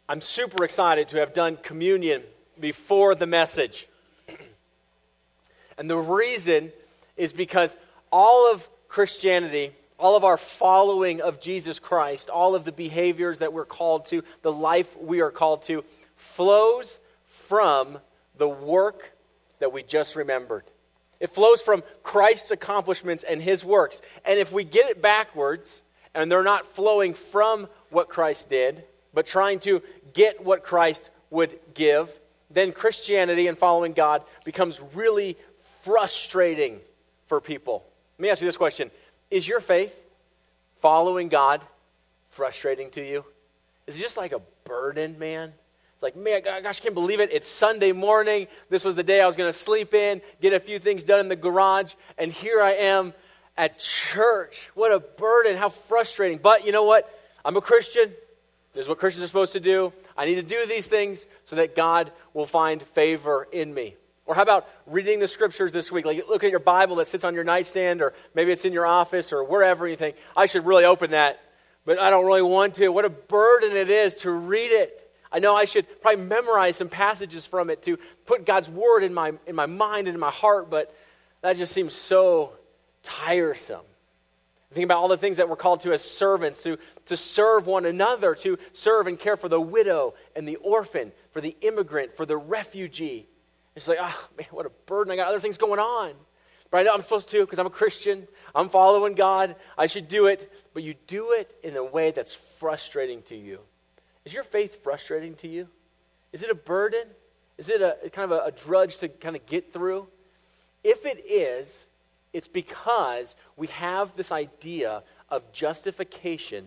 I'm super excited to have done communion before the message. And the reason is because all of Christianity, all of our following of Jesus Christ, all of the behaviors that we're called to, the life we are called to, flows from the work that we just remembered. It flows from Christ's accomplishments and his works. And if we get it backwards, and they're not flowing from what Christ did, but trying to get what Christ would give, then Christianity and following God becomes really frustrating for people. Let me ask you this question. Is your faith, following God, frustrating to you? Is it just like a burden, man? It's like, man, gosh, I can't believe it. It's Sunday morning. This was the day I was going to sleep in, get a few things done in the garage, and here I am at church. What a burden. How frustrating. But you know what? I'm a Christian. This is what Christians are supposed to do. I need to do these things so that God will find favor in me. Or how about reading the scriptures this week? Like look at your Bible that sits on your nightstand, or maybe it's in your office or wherever, and you think, I should really open that, but I don't really want to. What a burden it is to read it. I know I should probably memorize some passages from it to put God's word in my mind and in my heart, but that just seems so tiresome. Think about all the things that we're called to as servants, to serve one another, to serve and care for the widow and the orphan, for the immigrant, for the refugee. It's like, oh man, what a burden. I got other things going on. But I know I'm supposed to because I'm a Christian. I'm following God. I should do it. But you do it in a way that's frustrating to you. Is your faith frustrating to you? Is it a burden? Is it a kind of a drudge to kind of get through? If it is, it's because we have this idea of justification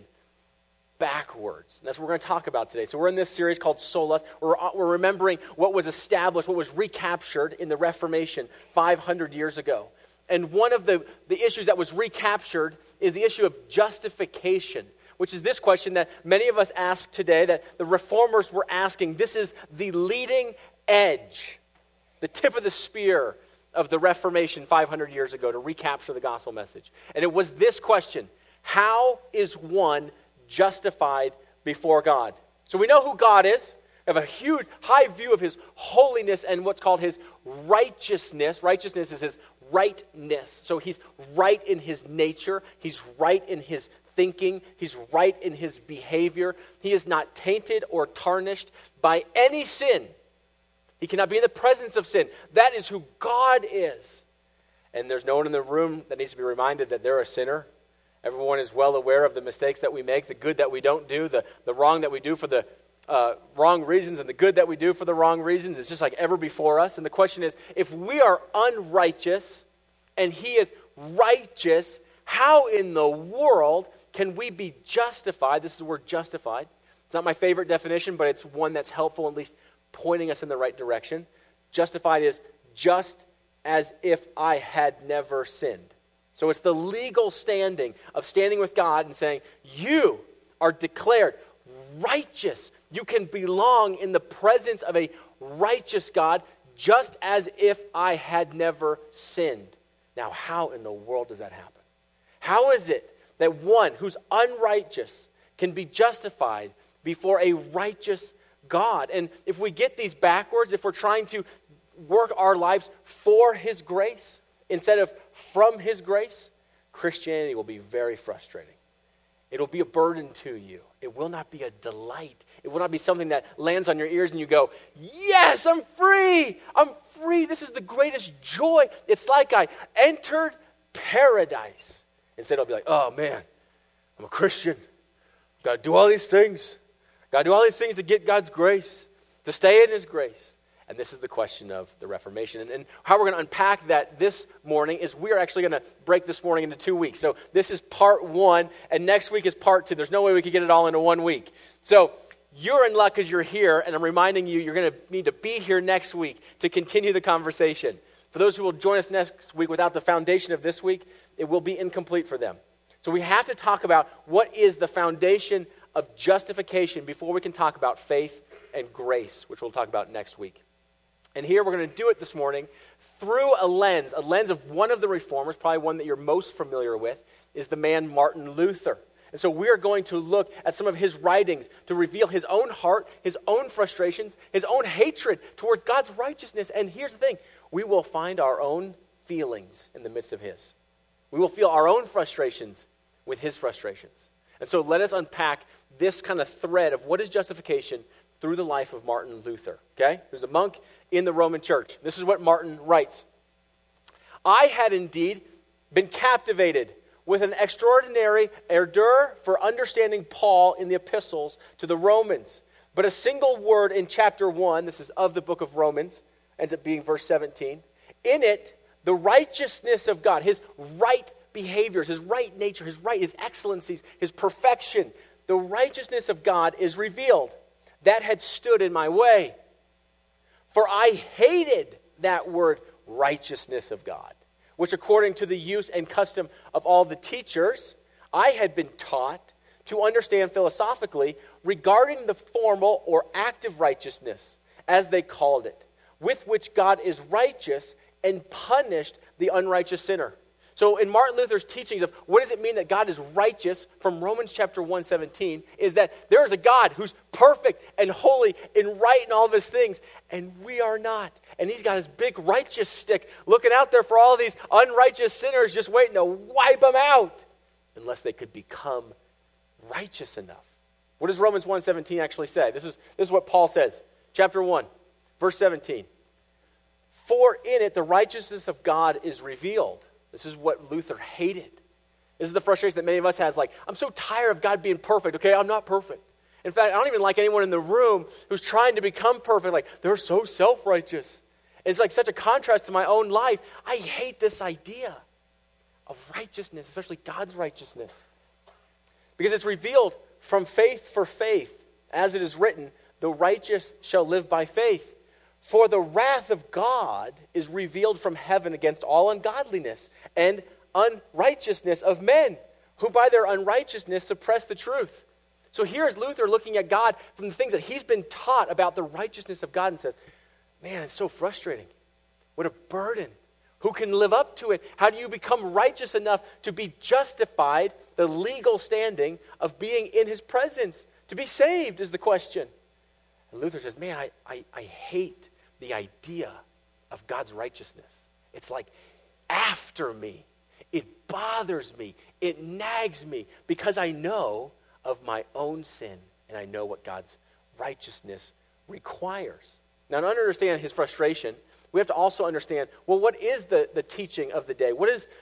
backwards. And that's what we're going to talk about today. So we're in this series called Solas. We're remembering what was established, what was recaptured in the Reformation 500 years ago. And one of the issues that was recaptured is the issue of justification, which is this question that many of us ask today, that the reformers were asking. This is the leading edge, the tip of the spear of the Reformation 500 years ago to recapture the gospel message. And it was this question: how is one justified before God? So we know who God is. We have a huge, high view of his holiness and what's called his righteousness. Righteousness is his rightness. So he's right in his nature. He's right in his thinking. He's right in his behavior. He is not tainted or tarnished by any sin. He cannot be in the presence of sin. That is who God is. And there's no one in the room that needs to be reminded that they're a sinner. Everyone is well aware of the mistakes that we make, the good that we don't do, the wrong that we do for the wrong reasons, and the good that we do for the wrong reasons. It's just like ever before us. And the question is, if we are unrighteous and he is righteous, how in the world can we be justified? This is the word justified. It's not my favorite definition, but it's one that's helpful, at least pointing us in the right direction. Justified is just as if I had never sinned. So it's the legal standing of standing with God and saying, you are declared righteous. You can belong in the presence of a righteous God just as if I had never sinned. Now, how in the world does that happen? How is it that one who's unrighteous can be justified before a righteous God? And if we get these backwards, if we're trying to work our lives for his grace instead of from his grace, Christianity will be very frustrating. It'll be a burden to you. It will not be a delight. It will not be something that lands on your ears and you go, yes, I'm free. I'm free. This is the greatest joy. It's like I entered paradise. Instead, it'll be like, oh man, I'm a Christian. Got to do all these things. Got to do all these things to get God's grace, to stay in his grace. And this is the question of the Reformation. And how we're going to unpack that this morning is we are actually going to break this morning into 2 weeks. So this is part 1, and next week is part 2. There's no way we could get it all into 1 week. So you're in luck because you're here, and I'm reminding you, you're going to need to be here next week to continue the conversation. For those who will join us next week without the foundation of this week, it will be incomplete for them. So we have to talk about what is the foundation of justification before we can talk about faith and grace, which we'll talk about next week. And here we're going to do it this morning through a lens of one of the reformers, probably one that you're most familiar with, is the man Martin Luther. And so we are going to look at some of his writings to reveal his own heart, his own frustrations, his own hatred towards God's righteousness. And here's the thing, we will find our own feelings in the midst of his. We will feel our own frustrations with his frustrations. And so let us unpack this kind of thread of what is justification through the life of Martin Luther, okay? Who's a monk in the Roman church. This is what Martin writes. I had indeed been captivated with an extraordinary ardor for understanding Paul in the epistles to the Romans. But a single word in chapter 1, this is of the book of Romans, ends up being verse 17. In it, the righteousness of God, his right behaviors, his right nature, his excellencies, his perfection, the righteousness of God is revealed. That had stood in my way. For I hated that word righteousness of God, which according to the use and custom of all the teachers, I had been taught to understand philosophically regarding the formal or active righteousness, as they called it, with which God is righteous and punished the unrighteous sinner. So in Martin Luther's teachings of what does it mean that God is righteous from Romans chapter 1:17 is that there is a God who's perfect and holy and right in all of his things, and we are not. And he's got his big righteous stick looking out there for all these unrighteous sinners just waiting to wipe them out unless they could become righteous enough. What does Romans 1:17 actually say? This is what Paul says. Chapter 1, verse 17. For in it the righteousness of God is revealed. This is what Luther hated. This is the frustration that many of us has. Like, I'm so tired of God being perfect. Okay, I'm not perfect. In fact, I don't even like anyone in the room who's trying to become perfect. Like, they're so self-righteous. It's like such a contrast to my own life. I hate this idea of righteousness, especially God's righteousness. Because it's revealed from faith for faith. As it is written, the righteous shall live by faith. For the wrath of God is revealed from heaven against all ungodliness and unrighteousness of men, who by their unrighteousness suppress the truth. So here's Luther looking at God from the things that he's been taught about the righteousness of God and says, man, it's so frustrating. What a burden. Who can live up to it? How do you become righteous enough to be justified, the legal standing of being in his presence? To be saved is the question. And Luther says, man, I hate the idea of God's righteousness. It's like after me. It bothers me. It nags me because I know of my own sin and I know what God's righteousness requires. Now, to understand his frustration, we have to also understand, well, what is the teaching of the day? What is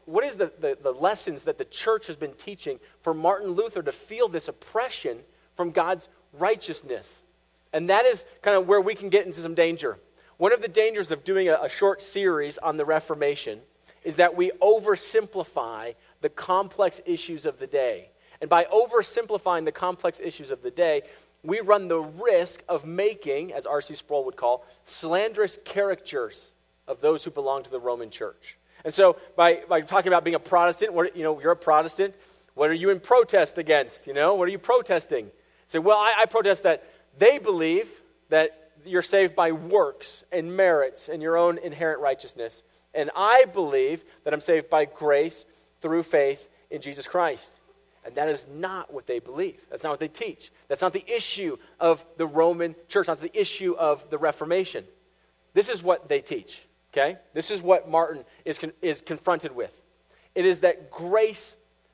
the lessons that the church has been teaching for Martin Luther to feel this oppression from God's righteousness? And that is kind of where we can get into some danger. One of the dangers of doing a short series on the Reformation is that we oversimplify the complex issues of the day. And by oversimplifying the complex issues of the day, we run the risk of making, as R.C. Sproul would call, slanderous caricatures of those who belong to the Roman church. And so by talking about being a Protestant, you're a Protestant, what are you in protest against? What are you protesting? Say, well, I protest that they believe that you're saved by works and merits and your own inherent righteousness. And I believe that I'm saved by grace through faith in Jesus Christ. And that is not what they believe. That's not what they teach. That's not the issue of the Roman church, not the issue of the Reformation. This is what they teach, okay? This is what Martin is confronted with. It is that grace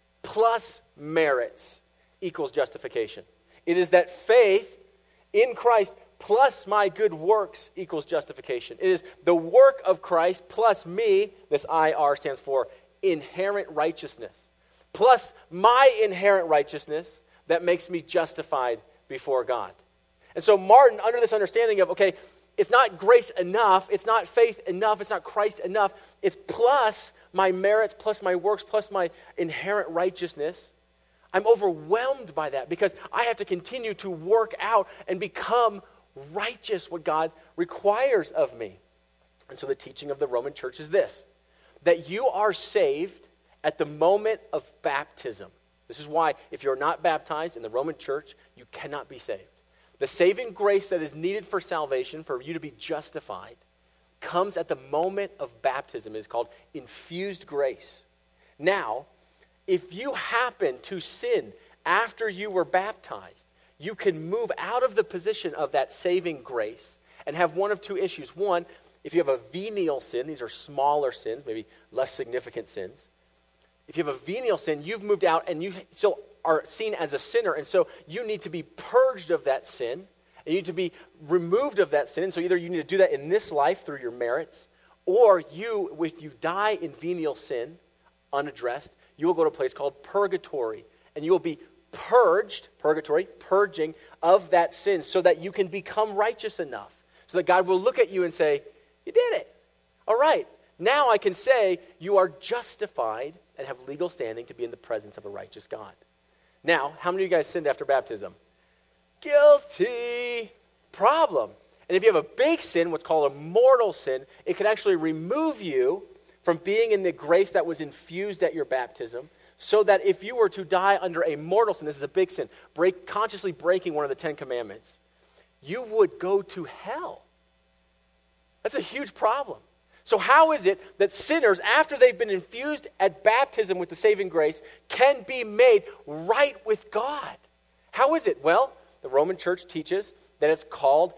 plus merits equals justification. It is that faith in Christ plus my good works equals justification. It is the work of Christ plus me, this IR stands for inherent righteousness, plus my inherent righteousness that makes me justified before God. And so Martin, under this understanding of, okay, it's not grace enough, it's not faith enough, it's not Christ enough, it's plus my merits, plus my works, plus my inherent righteousness. I'm overwhelmed by that because I have to continue to work out and become righteous, what God requires of me. And so the teaching of the Roman church is this, that you are saved at the moment of baptism. This is why if you're not baptized in the Roman church, you cannot be saved. The saving grace that is needed for salvation, for you to be justified, comes at the moment of baptism. It is called infused grace. Now, if you happen to sin after you were baptized, you can move out of the position of that saving grace and have one of two issues. One, if you have a venial sin, these are smaller sins, maybe less significant sins. If you have a venial sin, you've moved out and you still are seen as a sinner, and so you need to be purged of that sin, and you need to be removed of that sin. So either you need to do that in this life through your merits, or if you die in venial sin, unaddressed, you will go to a place called purgatory, and you will be purged, purgatory, purging of that sin, so that you can become righteous enough, so that God will look at you and say, you did it. All right, now I can say you are justified and have legal standing to be in the presence of a righteous God. Now, how many of you guys sinned after baptism? Guilty. Problem. And if you have a big sin, what's called a mortal sin, it can actually remove you from being in the grace that was infused at your baptism, so that if you were to die under a mortal sin, this is a big sin, consciously breaking one of the 10 commandments, you would go to hell. That's a huge problem. So how is it that sinners, after they've been infused at baptism with the saving grace, can be made right with God? How is it? Well, the Roman Church teaches that it's called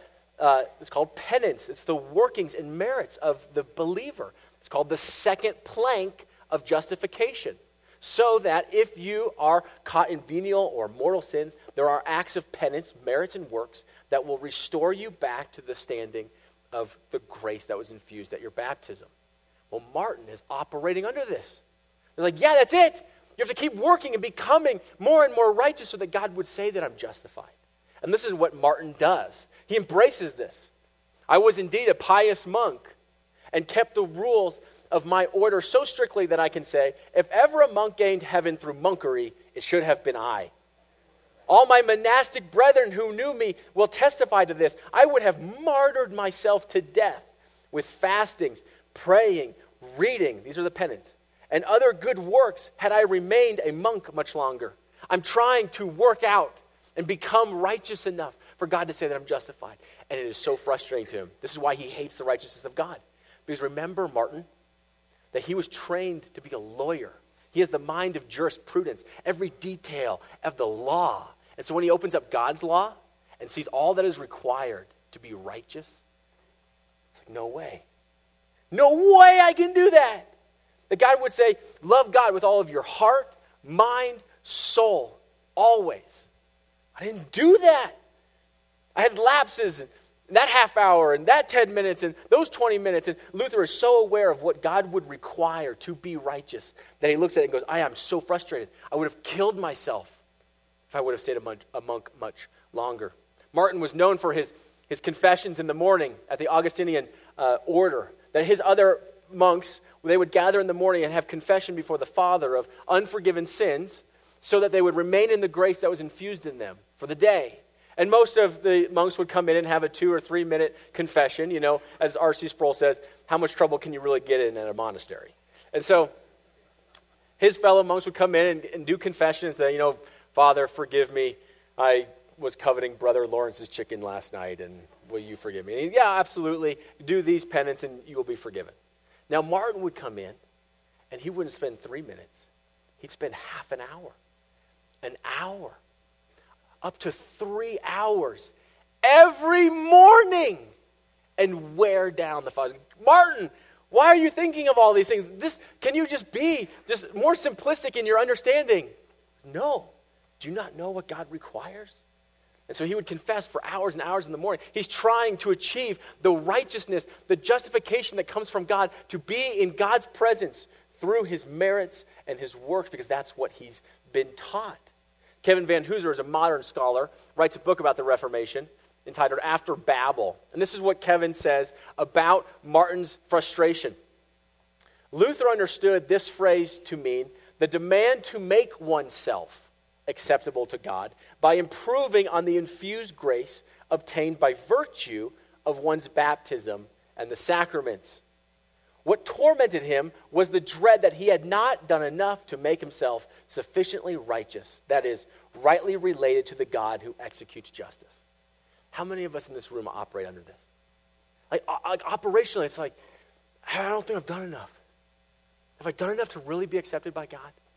penance. It's the workings and merits of the believer. It's called the second plank of justification. So that if you are caught in venial or mortal sins, there are acts of penance, merits, and works that will restore you back to the standing of the grace that was infused at your baptism. Well, Martin is operating under this. They're like, yeah, that's it. You have to keep working and becoming more and more righteous so that God would say that I'm justified. And this is what Martin does. He embraces this. I was indeed a pious monk and kept the rules of my order so strictly that I can say, if ever a monk gained heaven through monkery, it should have been I. All my monastic brethren who knew me will testify to this. I would have martyred myself to death with fastings, praying, reading, these are the penance, and other good works had I remained a monk much longer. I'm trying to work out and become righteous enough for God to say that I'm justified. And it is so frustrating to him. This is why he hates the righteousness of God. Because remember, Martin, that he was trained to be a lawyer. He has the mind of jurisprudence, every detail of the law. And so when he opens up God's law and sees all that is required to be righteous, it's like, no way. No way I can do that. That God would say, love God with all of your heart, mind, soul, always. I didn't do that. I had lapses, and that half hour, and that 10 minutes, and those 20 minutes. And Luther is so aware of what God would require to be righteous that he looks at it and goes, I am so frustrated. I would have killed myself if I would have stayed a monk much longer. Martin was known for his confessions in the morning at the Augustinian order, that his other monks, they would gather in the morning and have confession before the Father of unforgiven sins so that they would remain in the grace that was infused in them for the day. And most of the monks would come in and have a 2 or 3 minute confession. You know, as R.C. Sproul says, how much trouble can you really get in at a monastery? And so his fellow monks would come in and do confession and say, you know, Father, forgive me. I was coveting Brother Lawrence's chicken last night, and will you forgive me? And he, yeah, absolutely. Do these penance, and you will be forgiven. Now, Martin would come in, and he wouldn't spend 3 minutes. He'd spend half an hour, up to 3 hours every morning, and wear down the Father. Martin, why are you thinking of all these things? Can you just be just more simplistic in your understanding? No. Do you not know what God requires? And so he would confess for hours and hours in the morning. He's trying to achieve the righteousness, the justification that comes from God, to be in God's presence through his merits and his works, because that's what he's been taught. Kevin Van Hooser is a modern scholar, writes a book about the Reformation entitled After Babel. And this is what Kevin says about Martin's frustration. Luther understood this phrase to mean the demand to make oneself acceptable to God by improving on the infused grace obtained by virtue of one's baptism and the sacraments. What tormented him was the dread that he had not done enough to make himself sufficiently righteous, that is, rightly related to the God who executes justice. How many of us in this room operate under this? Like operationally, it's like, I don't think I've done enough. Have I done enough to really be accepted by God?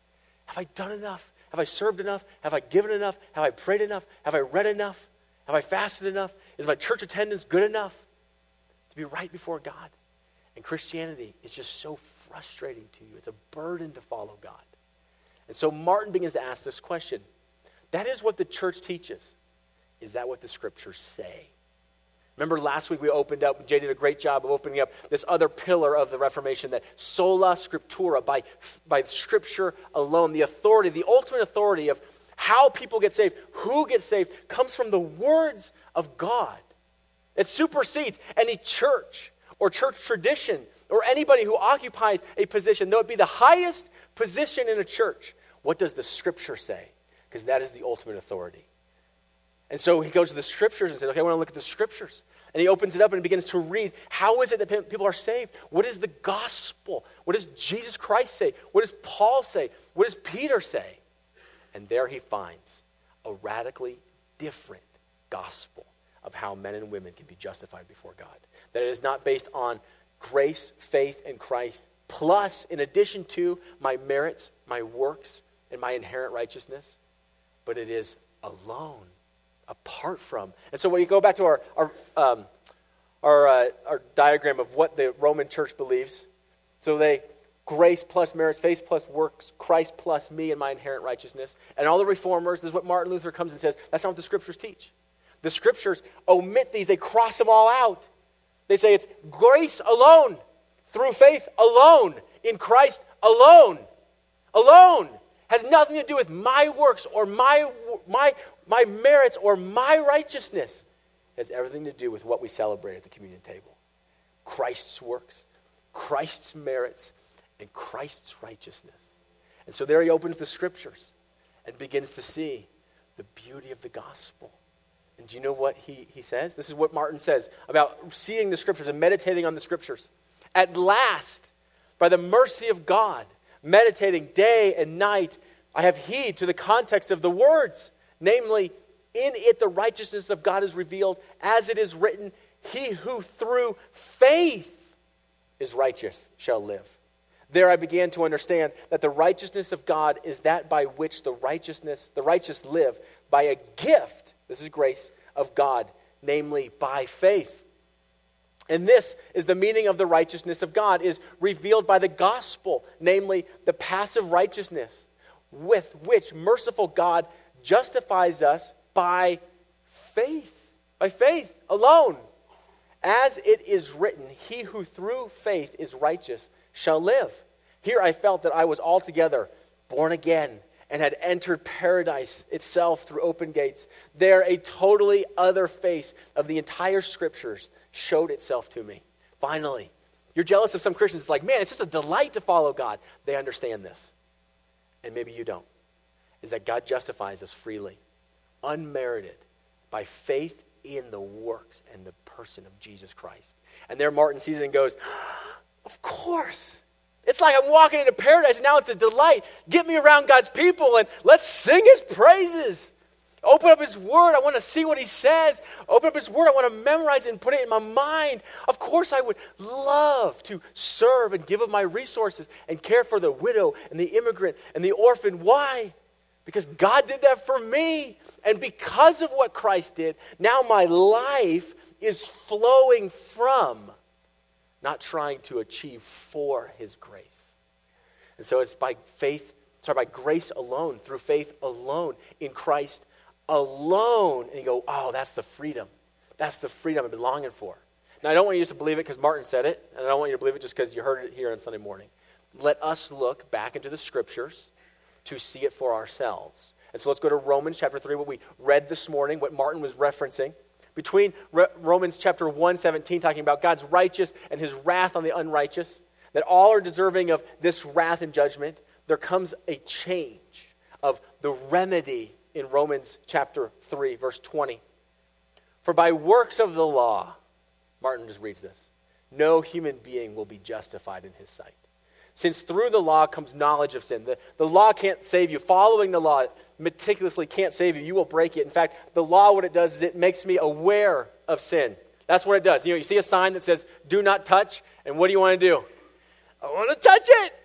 Have I done enough? Have I served enough? Have I given enough? Have I prayed enough? Have I read enough? Have I fasted enough? Is my church attendance good enough to be right before God? And Christianity is just so frustrating to you. It's a burden to follow God. And so Martin begins to ask this question. That is what the church teaches. Is that what the scriptures say? Remember last week we opened up, Jay did a great job of opening up this other pillar of the Reformation, that sola scriptura, by scripture alone, the authority, the ultimate authority of how people get saved, who gets saved, comes from the words of God. It supersedes any church or church tradition or anybody who occupies a position, though it be the highest position in a church. What does the scripture say? Because that is the ultimate authority. And so he goes to the scriptures and says, okay, I want to look at the scriptures. And he opens it up and he begins to read. How is it that people are saved? What is the gospel? What does Jesus Christ say? What does Paul say? What does Peter say? And there he finds a radically different gospel of how men and women can be justified before God. That it is not based on grace, faith, and Christ, plus, in addition to my merits, my works, and my inherent righteousness, but it is alone, apart from. And so when you go back to our diagram of what the Roman church believes, so they grace plus merits, faith plus works, Christ plus me and my inherent righteousness. And all the reformers, this is what Martin Luther comes and says, that's not what the scriptures teach. The scriptures omit these, they cross them all out. They say it's grace alone, through faith alone, in Christ alone. Alone. Has nothing to do with my works or my merits or my righteousness. It has everything to do with what we celebrate at the communion table. Christ's works, Christ's merits, and Christ's righteousness. And so there he opens the scriptures and begins to see the beauty of the gospel. And do you know what he says? This is what Martin says about seeing the scriptures and meditating on the scriptures. At last, by the mercy of God, meditating day and night, I have heed to the context of the words. Namely, in it the righteousness of God is revealed, as it is written, he who through faith is righteous shall live. There I began to understand that the righteousness of God is that by which the righteous live by a gift, this is grace, of God, namely by faith. And this is the meaning of the righteousness of God, is revealed by the gospel, namely the passive righteousness with which merciful God justifies us by faith alone. As it is written, he who through faith is righteous shall live. Here I felt that I was altogether born again and had entered paradise itself through open gates. There a totally other face of the entire scriptures showed itself to me. Finally, you're jealous of some Christians. It's like, man, it's just a delight to follow God. They understand this. And maybe you don't. Is that God justifies us freely, unmerited, by faith in the works and the person of Jesus Christ. And there Martin sees it and goes, of course. It's like I'm walking into paradise and now it's a delight. Get me around God's people and let's sing his praises. Open up his word. I want to see what he says. Open up his word. I want to memorize it and put it in my mind. Of course I would love to serve and give of my resources and care for the widow and the immigrant and the orphan. Why? Because God did that for me. And because of what Christ did, now my life is flowing from, not trying to achieve for his grace. And so it's by grace alone, through faith alone, in Christ alone. And you go, oh, that's the freedom. That's the freedom I've been longing for. Now, I don't want you to believe it because Martin said it, and I don't want you to believe it just because you heard it here on Sunday morning. Let us look back into the scriptures to see it for ourselves. And so let's go to Romans chapter 3, what we read this morning, what Martin was referencing. Between Romans chapter 1:17, talking about God's righteous and his wrath on the unrighteous, that all are deserving of this wrath and judgment, there comes a change of the remedy in Romans chapter 3, verse 20. For by works of the law, Martin just reads this, no human being will be justified in his sight. Since through the law comes knowledge of sin. The law can't save you. Following the law meticulously can't save you. You will break it. In fact, the law, what it does is it makes me aware of sin. That's what it does. You see a sign that says, do not touch, and what do you want to do? I want to touch it.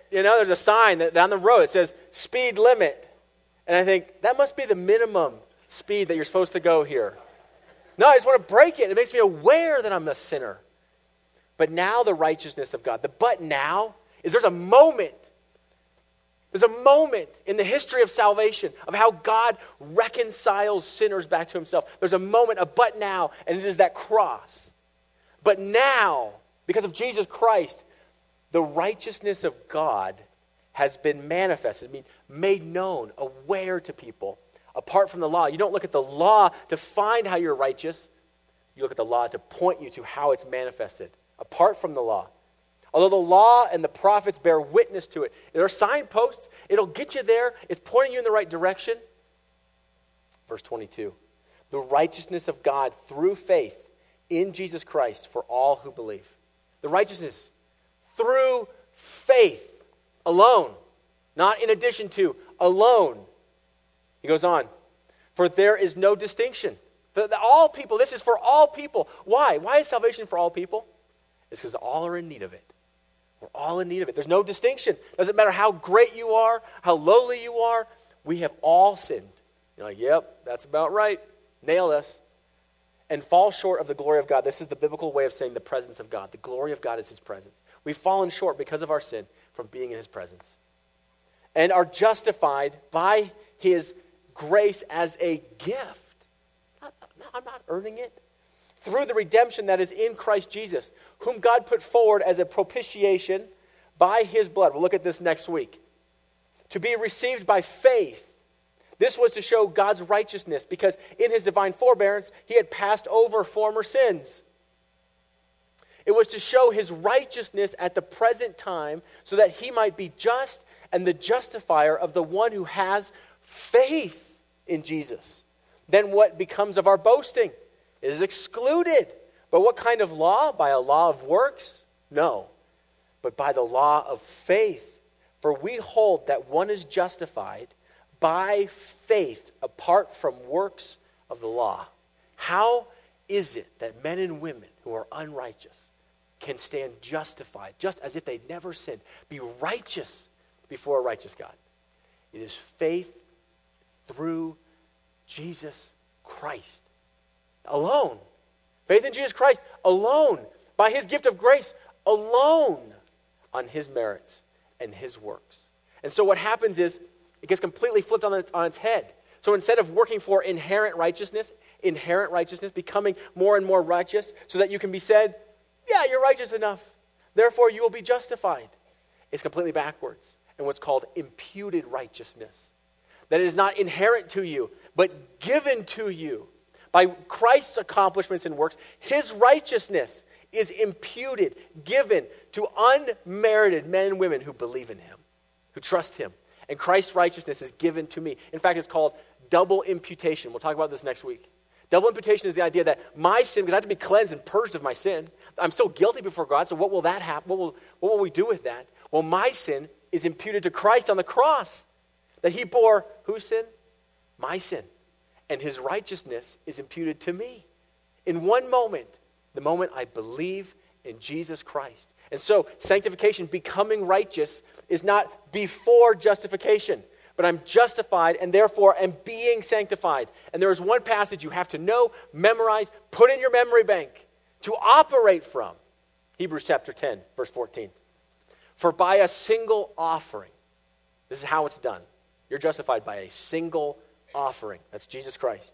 there's a sign that down the road that says speed limit. And I think, that must be the minimum speed that you're supposed to go here. No, I just want to break it. It makes me aware that I'm a sinner. But now the righteousness of God. The but now is there's a moment. There's a moment in the history of salvation of how God reconciles sinners back to himself. There's a moment, a but now, and it is that cross. But now, because of Jesus Christ, the righteousness of God has been manifested, made known, aware to people, apart from the law. You don't look at the law to find how you're righteous. You look at the law to point you to how it's manifested, apart from the law. Although the law and the prophets bear witness to it. There are signposts. It'll get you there. It's pointing you in the right direction. Verse 22. The righteousness of God through faith in Jesus Christ for all who believe. The righteousness through faith alone. Not in addition to, alone. He goes on. For there is no distinction. All people, this is for all people. Why? Why is salvation for all people? It's because all are in need of it. We're all in need of it. There's no distinction. Doesn't matter how great you are, how lowly you are. We have all sinned. You're like, yep, that's about right. Nail us. And fall short of the glory of God. This is the biblical way of saying the presence of God. The glory of God is his presence. We've fallen short because of our sin from being in his presence. And are justified by his grace as a gift. I'm not earning it. Through the redemption that is in Christ Jesus, whom God put forward as a propitiation by his blood. We'll look at this next week. To be received by faith. This was to show God's righteousness, because in his divine forbearance, he had passed over former sins. It was to show his righteousness at the present time, so that he might be just and the justifier of the one who has faith in Jesus. Then what becomes of our boasting? It is excluded. But what kind of law? By a law of works? No, but by the law of faith. For we hold that one is justified by faith apart from works of the law. How is it that men and women who are unrighteous can stand justified, just as if they'd never sinned, be righteous before a righteous God? It is faith through Jesus Christ. Alone. Faith in Jesus Christ alone. By his gift of grace alone. On his merits and his works. And so what happens is it gets completely flipped on its head. So instead of working for inherent righteousness, becoming more and more righteous so that you can be said, yeah, you're righteous enough. Therefore you will be justified. It's completely backwards. And what's called imputed righteousness. That it is not inherent to you, but given to you. By Christ's accomplishments and works, his righteousness is imputed, given to unmerited men and women who believe in him, who trust him. And Christ's righteousness is given to me. In fact, it's called double imputation. We'll talk about this next week. Double imputation is the idea that my sin, because I have to be cleansed and purged of my sin, I'm still guilty before God, so what will that happen? What will we do with that? Well, my sin is imputed to Christ on the cross. That he bore whose sin? My sin. And his righteousness is imputed to me. In one moment, the moment I believe in Jesus Christ. And so, sanctification, becoming righteous, is not before justification. But I'm justified and therefore am being sanctified. And there is one passage you have to know, memorize, put in your memory bank to operate from. Hebrews chapter 10, verse 14. For by a single offering, this is how it's done. You're justified by a single offering. That's Jesus Christ.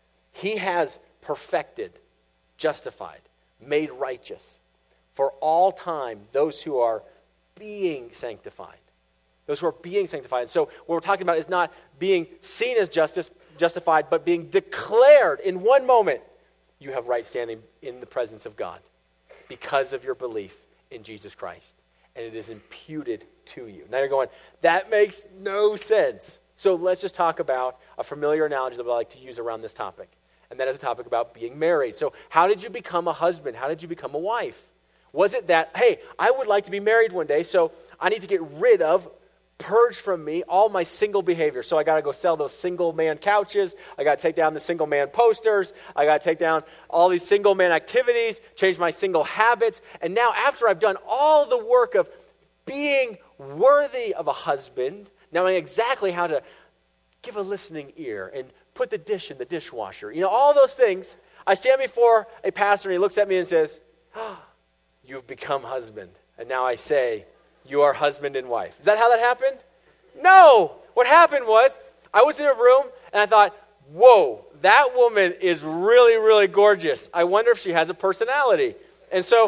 He has perfected, justified, made righteous for all time those who are being sanctified. Those who are being sanctified. So what we're talking about is not being seen as justified, but being declared in one moment. You have right standing in the presence of God because of your belief in Jesus Christ. And it is imputed to you. Now you're going, that makes no sense. So let's just talk about a familiar analogy that I like to use around this topic. And that is a topic about being married. So how did you become a husband? How did you become a wife? Was it that, hey, I would like to be married one day, so I need to get rid of, purge from me all my single behavior. So I got to go sell those single man couches. I got to take down the single man posters. I got to take down all these single man activities, change my single habits. And now after I've done all the work of being worthy of a husband, knowing exactly how to give a listening ear and put the dish in the dishwasher. All those things. I stand before a pastor and he looks at me and says, you've become husband. And now I say, you are husband and wife. Is that how that happened? No. What happened was, I was in a room and I thought, whoa, that woman is really, really gorgeous. I wonder if she has a personality. And so,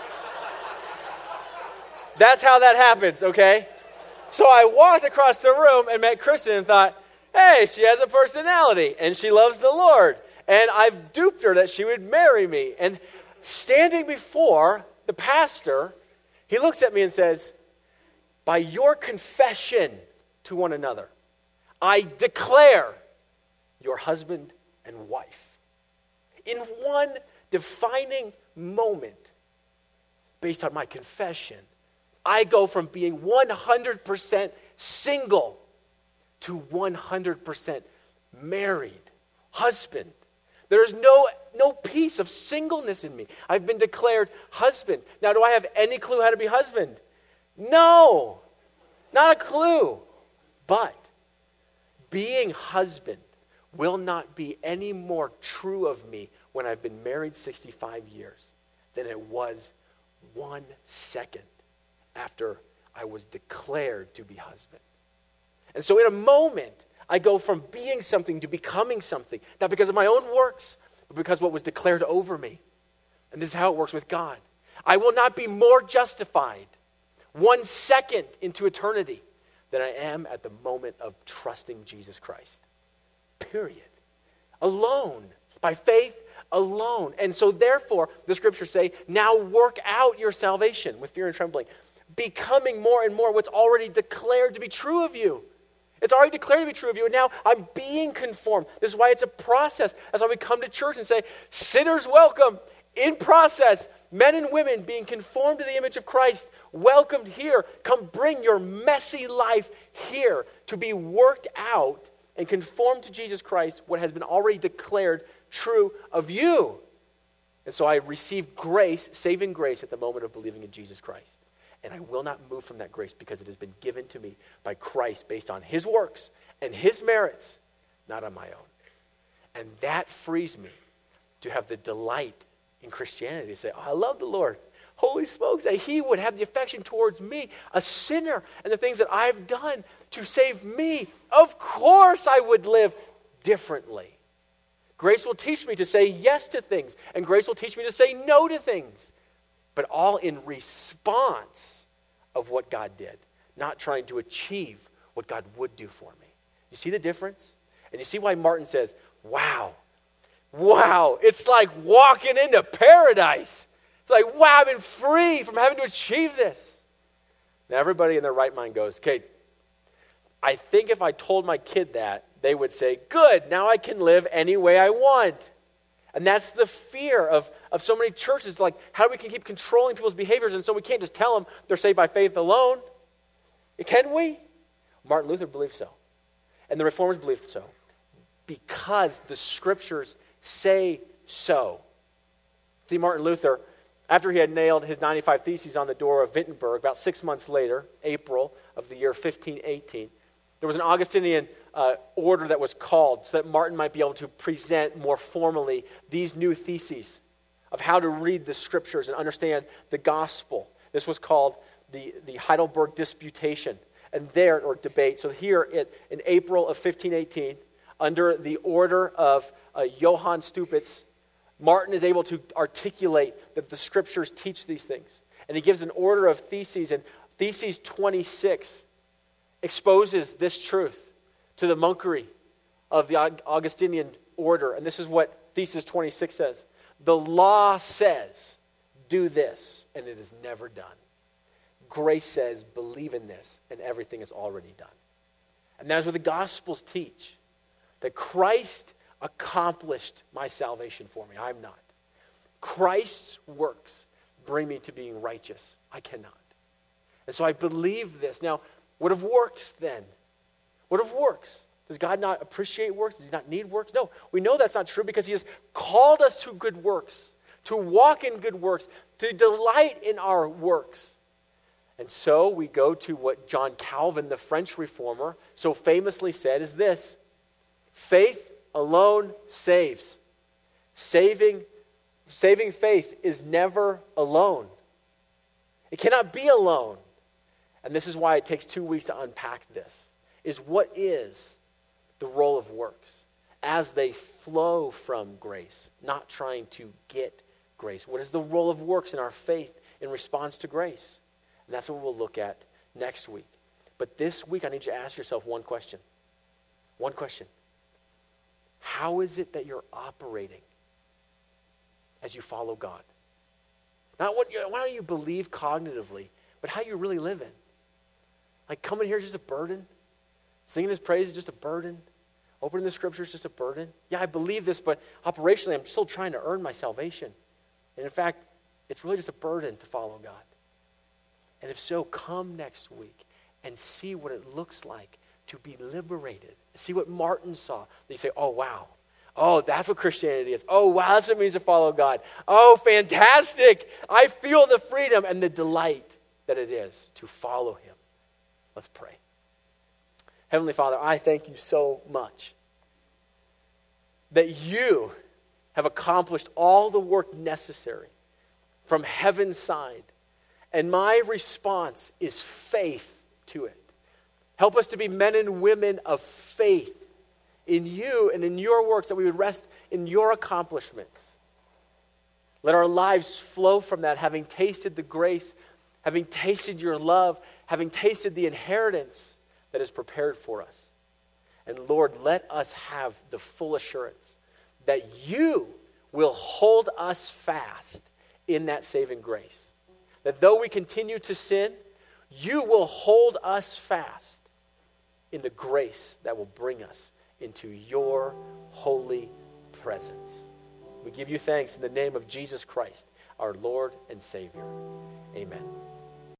that's how that happens, okay? So I walked across the room and met Kristen and thought, hey, she has a personality and she loves the Lord. And I've duped her that she would marry me. And standing before the pastor, he looks at me and says, by your confession to one another, I declare your husband and wife. In one defining moment, based on my confession, I go from being 100% single to 100% married husband. There's no piece of singleness in me. I've been declared husband. Now, do I have any clue how to be husband? No, not a clue. But being husband will not be any more true of me when I've been married 65 years than it was 1 second after I was declared to be husband. And so in a moment, I go from being something to becoming something, not because of my own works, but because of what was declared over me. And this is how it works with God. I will not be more justified 1 second into eternity than I am at the moment of trusting Jesus Christ. Period. Alone. By faith alone. And so therefore, the scriptures say, now work out your salvation with fear and trembling, becoming more and more what's already declared to be true of you. It's already declared to be true of you, and now I'm being conformed. This is why it's a process. That's why we come to church and say, sinners welcome, in process, men and women being conformed to the image of Christ, welcomed here. Come bring your messy life here to be worked out and conformed to Jesus Christ, what has been already declared true of you. And so I receive grace, saving grace, at the moment of believing in Jesus Christ. And I will not move from that grace because it has been given to me by Christ based on his works and his merits, not on my own. And that frees me to have the delight in Christianity to say, oh, I love the Lord. Holy smokes, that he would have the affection towards me, a sinner, and the things that I've done to save me. Of course I would live differently. Grace will teach me to say yes to things, and grace will teach me to say no to things. But all in response of what God did, not trying to achieve what God would do for me. You see the difference? And you see why Martin says, wow, it's like walking into paradise. It's like, wow, I've been free from having to achieve this. Now everybody in their right mind goes, okay, I think if I told my kid that, they would say, good, now I can live any way I want. And that's the fear of so many churches, like how we can keep controlling people's behaviors, and so we can't just tell them they're saved by faith alone. Can we? Martin Luther believed so. And the Reformers believed so. Because the scriptures say so. See, Martin Luther, after he had nailed his 95 Theses on the door of Wittenberg, about 6 months later, April of the year 1518, there was an Augustinian order that was called so that Martin might be able to present more formally these new theses of how to read the scriptures and understand the gospel. This was called the Heidelberg Disputation, and there, or debate. So here in April of 1518, under the order of Johann Stupitz, Martin is able to articulate that the scriptures teach these things. And he gives an order of theses, and Theses 26 exposes this truth to the monkery of the Augustinian order. And this is what Thesis 26 says. The law says, do this, and it is never done. Grace says, believe in this, and everything is already done. And that's what the Gospels teach. That Christ accomplished my salvation for me. I'm not. Christ's works bring me to being righteous. I cannot. And so I believe this. Now, what of works then? What of works? Does God not appreciate works? Does he not need works? No, we know that's not true because he has called us to good works, to walk in good works, to delight in our works. And so we go to what John Calvin, the French reformer, so famously said is this: faith alone saves. Saving faith is never alone. It cannot be alone. And this is why it takes 2 weeks to unpack this, is what is the role of works as they flow from grace, not trying to get grace. What is the role of works in our faith in response to grace? And that's what we'll look at next week. But this week, I need you to ask yourself one question. One question. How is it that you're operating as you follow God? Not what you believe cognitively, but how you really live in. Like coming here is just a burden. Singing His praise is just a burden. Opening the Scriptures is just a burden. Yeah, I believe this, but operationally, I'm still trying to earn my salvation. And in fact, it's really just a burden to follow God. And if so, come next week and see what it looks like to be liberated. See what Martin saw. You say, oh, wow. Oh, that's what Christianity is. Oh, wow, that's what it means to follow God. Oh, fantastic. I feel the freedom and the delight that it is to follow Him. Let's pray. Heavenly Father, I thank you so much that you have accomplished all the work necessary from heaven's side. And my response is faith to it. Help us to be men and women of faith in you and in your works, that we would rest in your accomplishments. Let our lives flow from that, having tasted the grace, having tasted your love, having tasted the inheritance that is prepared for us. And Lord, let us have the full assurance that you will hold us fast in that saving grace. That though we continue to sin, you will hold us fast in the grace that will bring us into your holy presence. We give you thanks in the name of Jesus Christ, our Lord and Savior. Amen.